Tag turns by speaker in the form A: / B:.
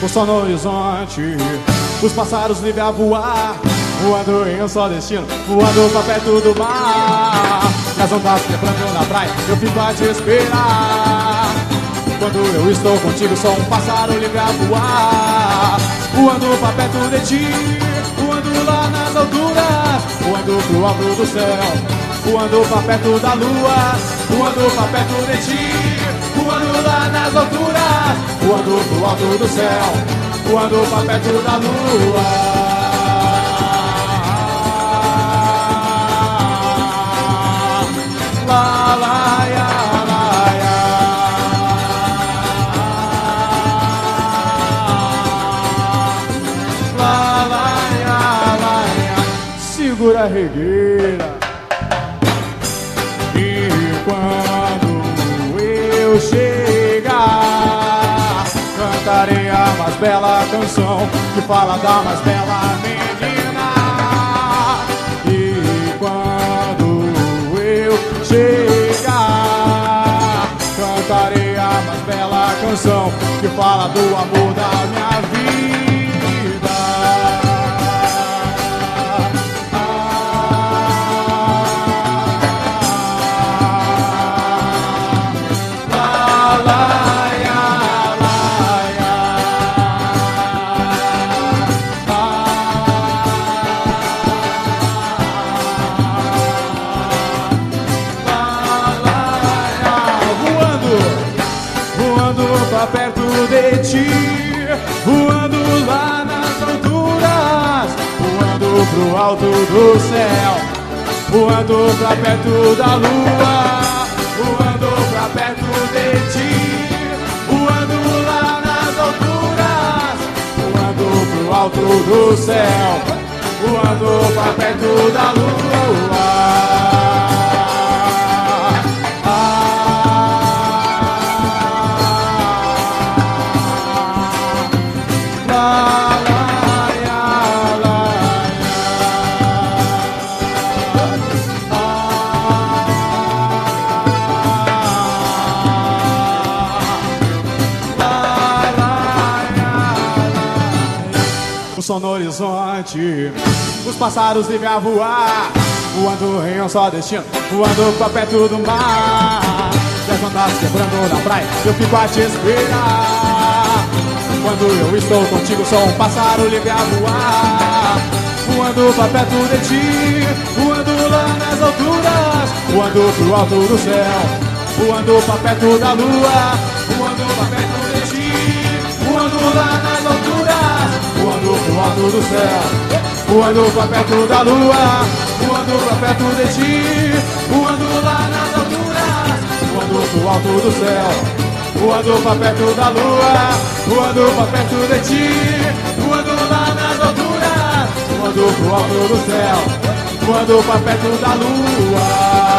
A: o sol no horizonte, os pássaros livres a voar, voando em um só destino, voando pra perto do mar. E as ondas quebrando na praia, eu fico a te esperar. Quando eu estou contigo, sou um pássaro livre a voar, voando pra perto de ti, voando lá nas alturas, voando pro alto do céu, voando pra perto da lua, voando pra perto de ti, voando lá nas alturas, voando pro alto do céu, voando pra perto da lua. La la ya la ya. La la ya la ya. Segura a regueira. E quando eu chegar, cantarei a mais bela canção que fala da mais bela menina. E quando eu chegar, cantarei a mais bela canção que fala do amor da minha vida. Perto de ti, voando lá nas alturas, voando pro alto do céu, voando pra perto da lua, voando pra perto de ti, voando lá nas alturas, voando pro alto do céu, voando pra perto da lua. O sol no horizonte, os pássaros livres a voar, voando em um só destino, voando pra perto do mar. E as ondas quebrando na praia, eu fico a te esperar. Quando eu estou contigo, sou um pássaro livre a voar, voando pra perto de ti, voando lá nas alturas, voando pro alto do céu, voando pra perto da lua, voando pra perto de ti, voando lá nas alturas, voando pro alto do céu, voando pra perto da lua, voando pra perto de ti, voando lá nas alturas, voando pro alto do céu, voando pra perto da lua, voando pra perto de ti, voando lá nas alturas, voando pro alto do céu, voando pra perto da lua.